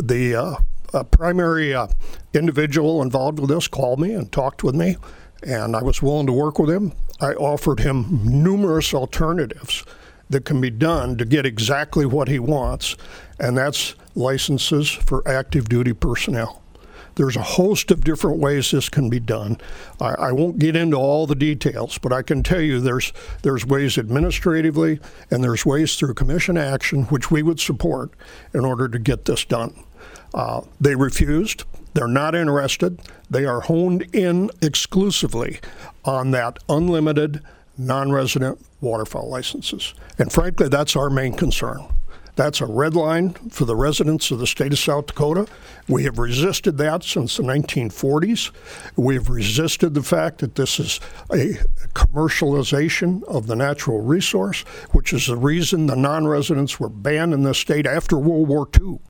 The primary individual involved with this called me and talked with me, and I was willing to work with him. I offered him numerous alternatives that can be done to get exactly what he wants, and that's licenses for active duty personnel. There's a host of different ways this can be done. I won't get into all the details, but I can tell you there's ways administratively and there's ways through commission action, which we would support in order to get this done. They refused. They're not interested. They are honed in exclusively on that unlimited non-resident waterfowl licenses. And frankly, that's our main concern. That's a red line for the residents of the state of South Dakota. We have resisted that since the 1940s. We have resisted the fact that this is a commercialization of the natural resource, which is the reason the non-residents were banned in this state after World War II.